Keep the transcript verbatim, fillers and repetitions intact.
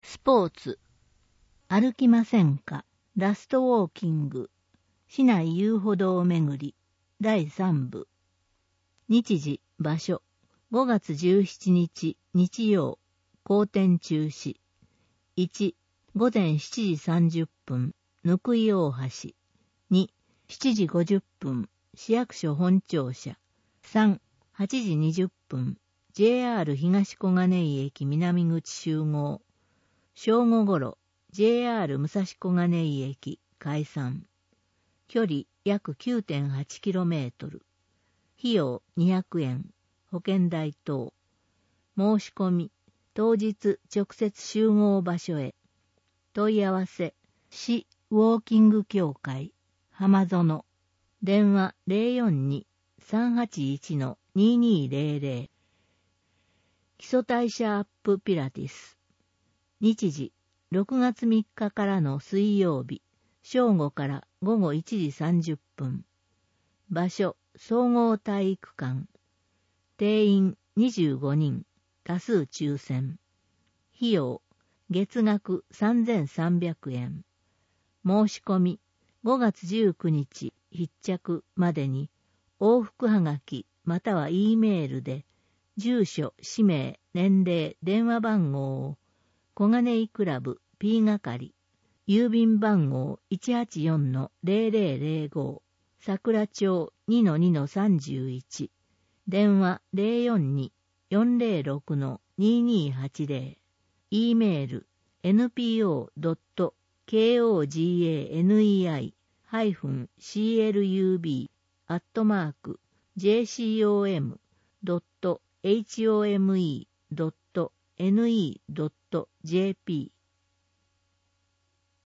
スポーツ。歩きませんか？ラストウォーキング。市内遊歩道巡り。だいさんぶ。日時、場所。ごがつじゅうしちにち、日曜。公展中止。いち、ごぜんしちじさんじゅっぷん、ぬくい大橋。に、しちじごじゅっぷん、市役所本庁舎。さん、はちじにじゅっぷん、ジェイアール 東小金井駅南口集合。正午ごろ、ジェイアール 武蔵小金井駅解散。距離約 きゅうてんはちキロメートル。費用にひゃくえん。保険代等。申し込み。当日直接集合場所へ。問い合わせ。市ウォーキング協会。浜園。電話 ゼロよんに さんはちいち ににゼロゼロ。基礎代謝アップピラティス。日時、ろくがつみっかからの水曜日、正午からごごいちじさんじゅっぷん。場所、総合体育館。定員にじゅうごにん、多数抽選。費用、月額さんぜんさんびゃくえん。申し込み、ごがつじゅうくにち必着までに、往復はがきまたは E メールで、住所、氏名、年齢、電話番号を、小金井クラブ P 係、郵便番号 いちはちよんのゼロゼロゼロご、桜町 にのにのさんじゅういち、電話 ゼロよんに よんゼロろくのににはちゼロ、E メール エヌピーオードットケーオージーエーエヌイーアイハイフンシーエルユービー アットマーク ジェーシーオーエムドットエイチオーエムイードットエヌイードットジェーピー